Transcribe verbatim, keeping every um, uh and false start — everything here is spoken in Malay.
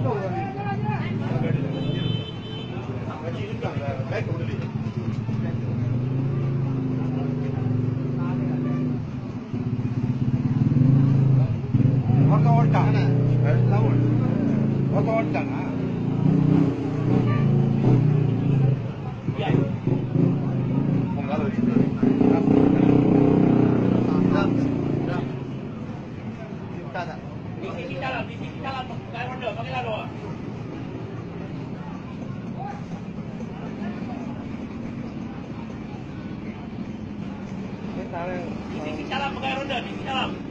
Di sini jalan, di sini jalan, kayak Honda, pakai lalu. Di sini jalan, pakai Honda, di sini jalan.